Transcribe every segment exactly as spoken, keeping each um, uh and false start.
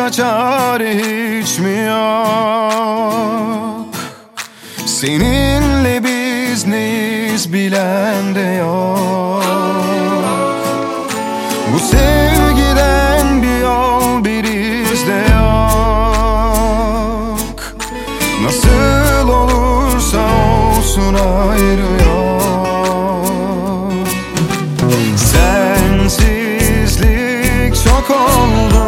başka çare hiç mi yok? Seninle biz neyiz bilen de yok. Bu sevgiden bir yol bir iz de yok. Nasıl olursa olsun ayrı yok. Sensizlik çok oldu,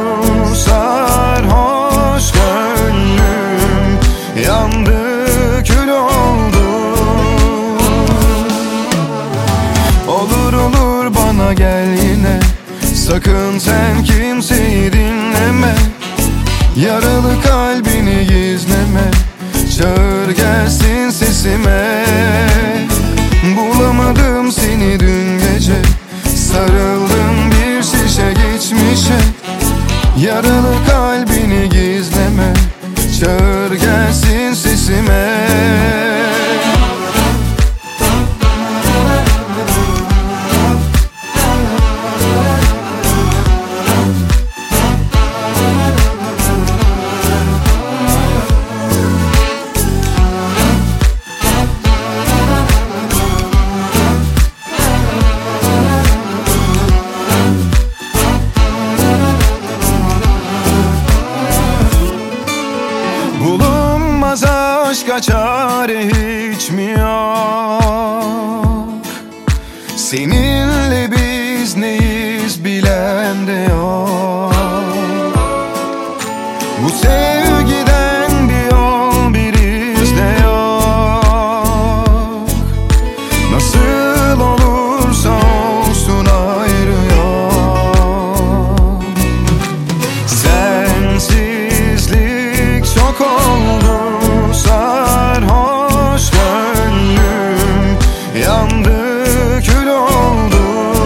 sarhoş gönlüm yandı, kül oldu. Olur olur bana gel yine, sakın sen kimseyi dinleme. Yaralı kalbini gizleme, çağır gelsin sesime. Bulamadım seni dün gece, sarıldım bir şişe geçmişe. Yaralı kalbini gizleme, çağır gelsin sesime. Bulunmaz aşka çare hiç mi yok? Seninle biz neyiz bilen de yok. Bu sevgiden bir yol bir iz de yok. Nasıl olursa olsun ayrı yok. Sensizlik çok oldu, sarhoş gönlüm yandı, kül oldu.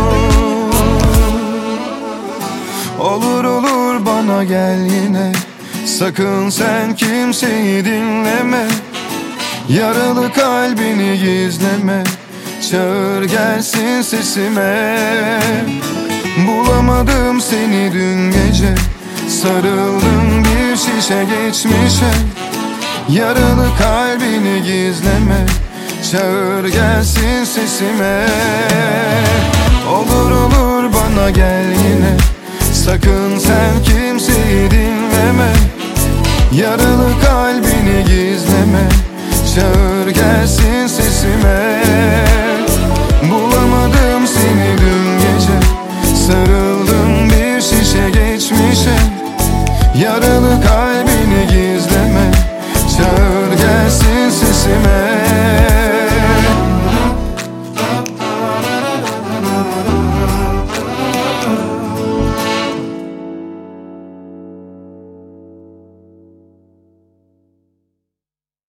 Olur olur bana gel yine, sakın sen kimseyi dinleme. Yaralı kalbini gizleme, çağır gelsin sesime. Bulamadım seni dün gece, sarıldım bir şişe geçmişe. Yaralı kalbini gizleme, çağır gelsin sesime. Olur olur bana gel yine, sakın sen kimseyi dinleme. Yaralı kalbini gizleme, çağır gelsin sesime.